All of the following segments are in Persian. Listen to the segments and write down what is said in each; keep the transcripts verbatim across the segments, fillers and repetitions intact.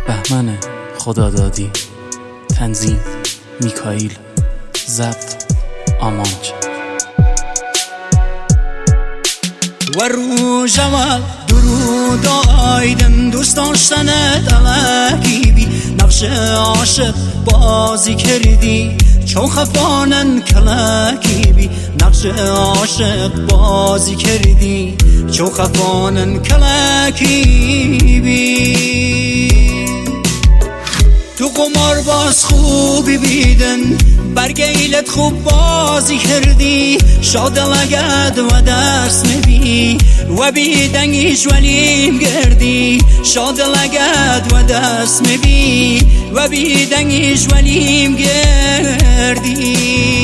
بهمن خدادادی، تنظیم میکائیل، ضبط آمانچ. و رو جوال درود آیدن دوست داشتنت الکی بی نقش عاشق بازی کردی چون خفانن کلکی بی نقش عاشق بازی کردی چون خفانن کلکی بی تو قمار باز خوبی بیدن برگیلت خوب بازی کردی شاد لگد و دست میبی و بیدنگیش ولیم گردی شاد لگد و دست میبی و بیدنگیش ولیم گردی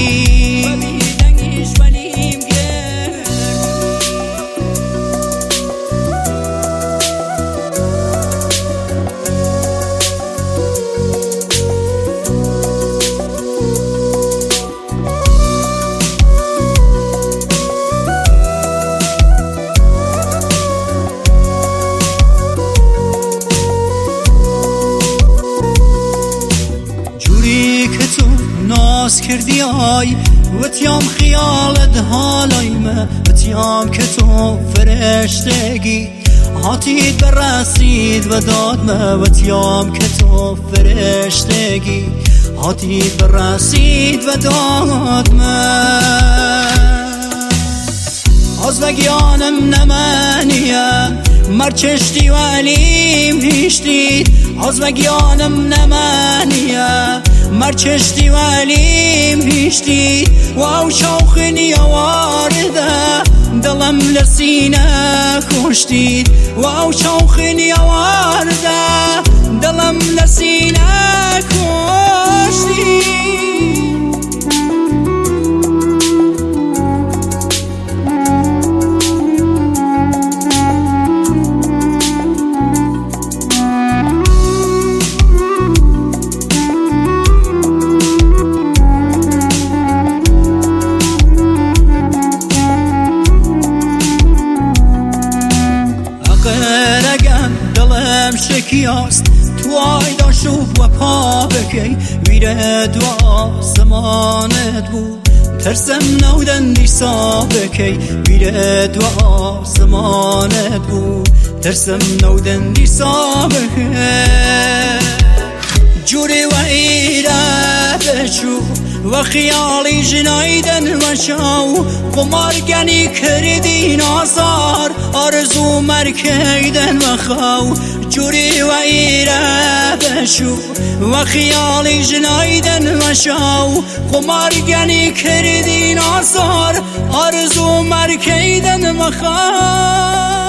ناز کردی آی و تیام خیالت حالای ما و تیام که تو فرشتگی هاتید برسید و داد ما و تیام که تو فرشتگی هاتید برسید و داد ما از وگیانم نمانیم مرچشتی و علیم هیشتید از وگیانم نمانیم مرچشتی و علیم هیشتید و او شوخنی وارده دلم لسینه کشتید و او شوخنی وارده دلم لسینه کشتید شکیاست تو آیدا شوب و پا بکی ویره دو آسمانت بود ترسم نودن دیسا بکی ویره دو آسمانت بود ترسم نودن دیسا بکی جوری و ایره بچو و خیالی جنایدن و شاو قمارگنی کردی نازار آرزو مرکیدن و خاو جوری و ایره بشو و خیالی جنایدن و شاو قمارگنی کردی نازار آرزو مرکیدن و خاو